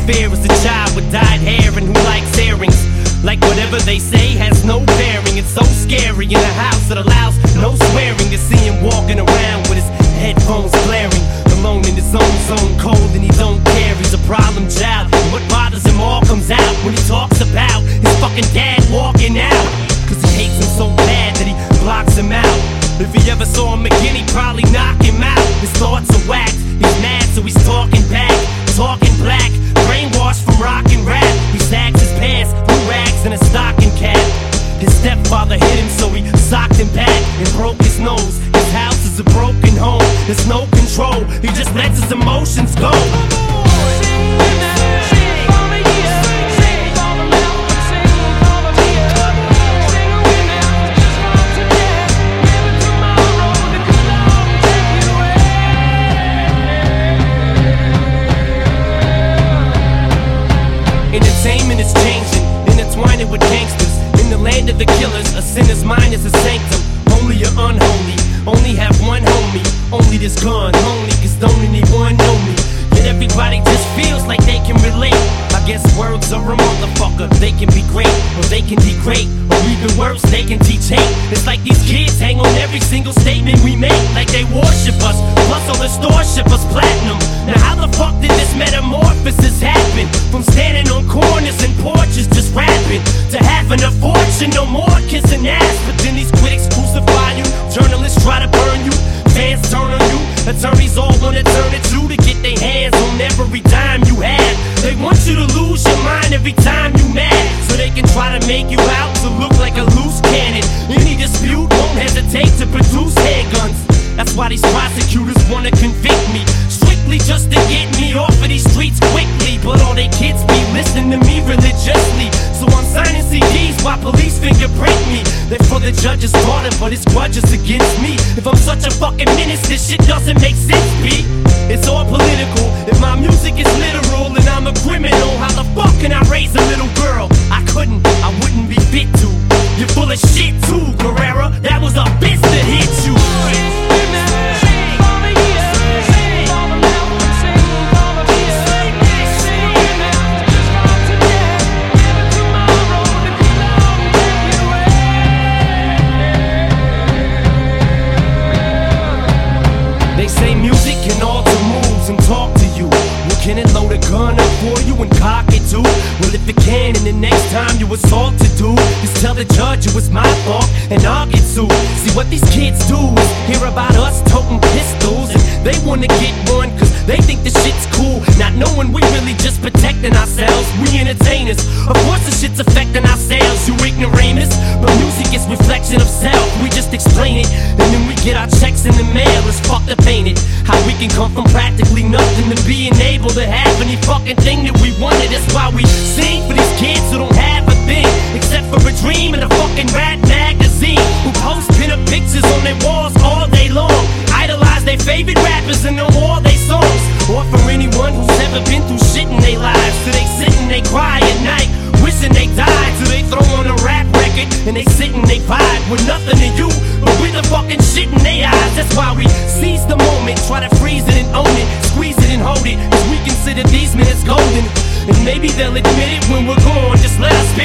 fear is a child with dyed hair and who likes earrings. Like whatever they say has no bearing. It's so scary in a house that allows no swearing. To see him walking around with his headphones blaring, alone in his own zone, cold and he don't care. He's a problem child, and what bothers him all comes out when he talks about his fucking dad walking out. Cause he hates him so bad that he blocks him out. If he ever saw him again, he'd probably knock him out. His thoughts are whacked, he's mad so he's talking back, talking black, brainwashed from rock and rap. He sags his pants, blue rags and a stocking cap. His stepfather hit him so he socked him back and broke his nose. His house is a broken home, there's no control, he just lets his emotions go. Entertainment is changing, intertwining with gangsters. In the land of the killers, a sinner's mind is a sanctum. Holy or unholy, only have one homie. Only this gun, only cause don't anyone know me. Yet everybody just feels like they can relate. I guess words are a motherfucker. They can be great, or they can degrade, or even worse, they can teach hate. It's like these kids hang on every single statement we make, like they worship us. Plus all the stores ship us platinum. Now how the fuck did this metamorphosis happen? From standing on corners and porches just rapping, to having a fortune, no more kissing ass. But then these critics crucify you, journalists try to burn you, fans turn on you, attorneys all wanna turn it to get their hands on every dime you have. They want you to lose your mind every time you mad, so they can try to make you out to look like a loose cannon. Any dispute won't hesitate to produce handguns. That's why these prosecutors wanna convict me, strictly just to get me off of these streets quickly. But all they kids be listening to me religiously, so I'm signing CDs while police fingerprint me. They're for the judge's daughter, but his grudge is against me. If I'm such a fucking menace, this shit doesn't make sense, B. It's all political. If my music is literal and I'm a criminal, how the fuck can I raise a little girl? I couldn't, I wouldn't be fit to. You're full of shit too, Guerrera. That was a bitch that hit you. They say music can alter moods and talk to you. Well, can it load a gun up for you and cock it too? Well, if it can, and the next time you assault to do is tell the judge it was my fault and I'll get sued. See, what these kids do is hear about us toting pistols, and they wanna get one cause they think the shit's cool, not knowing we really just protecting ourselves. We entertainers, of course the shit's affecting our sales, you ignoramus. But music is reflection of self, we just explain it, and then we get our checks in the mail. It's fucked up, ain't it? How we can come from practically nothing to being able to have any fucking thing that we wanted. That's why we sing for these kids who don't have a thing except for a dream and a fucking rap magazine, who post pin-up pictures on their walls all day long, idolize their favorite rappers and know all their songs. Or for anyone who's never been through shit in their lives, so they sit and they cry at night, wishing they died. So they throw on a rap record and they sit and they vibe with nothing to you but with the fucking shit in their eyes. That's why we seize the moment, try to freeze it and own it, squeeze it and hold it, cause we consider these minutes golden. And maybe they'll admit it when we're gone, just let us spit